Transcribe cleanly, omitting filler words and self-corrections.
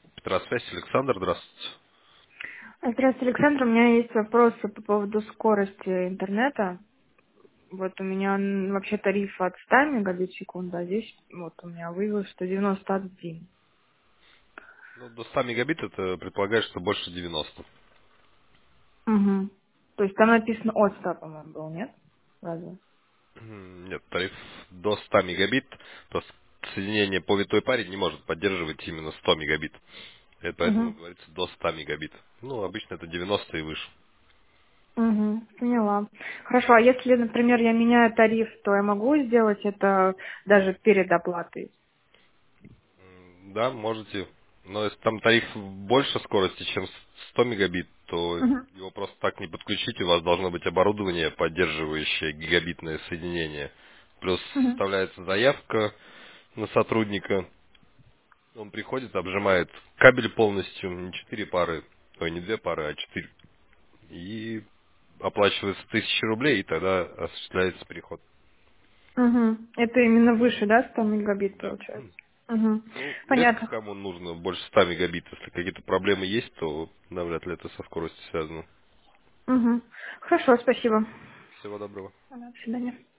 Петросвязь, Александр, здравствуйте. Здравствуйте, Александр. У меня есть вопросы по поводу скорости интернета. Вот у меня вообще тариф от 100 мегабит в секунду, а здесь вот у меня вывелось, что 91. Ну, до 100 мегабит это предполагает, что больше 90. Угу. То есть там написано от 100, по-моему, был, нет? Разве? Нет, тариф до 100 мегабит, просто соединение по витой паре не может поддерживать именно 100 мегабит. И поэтому Угу. говорится до 100 мегабит. Ну, обычно это 90 и выше. Угу. Поняла. Хорошо, а если, например, я меняю тариф, то я могу сделать это даже перед оплатой? Да, можете. Но если там тариф больше скорости, чем 100 мегабит, то Угу. его просто так не подключить. У вас должно быть оборудование, поддерживающее гигабитное соединение. Плюс Угу. составляется заявка на сотрудника. Он приходит, обжимает кабель полностью, не 4 пары, ой, не 2 пары, а 4. И оплачивается 1000 рублей, и тогда осуществляется переход. Угу. Это именно выше, да, 100 мегабит Да. получается? Угу. Ну, редко Понятно. кому нужно больше 100 мегабит. Если какие-то проблемы есть, то навряд ли это со скоростью связано. Угу. Хорошо, спасибо. Всего доброго. Ага, до свидания.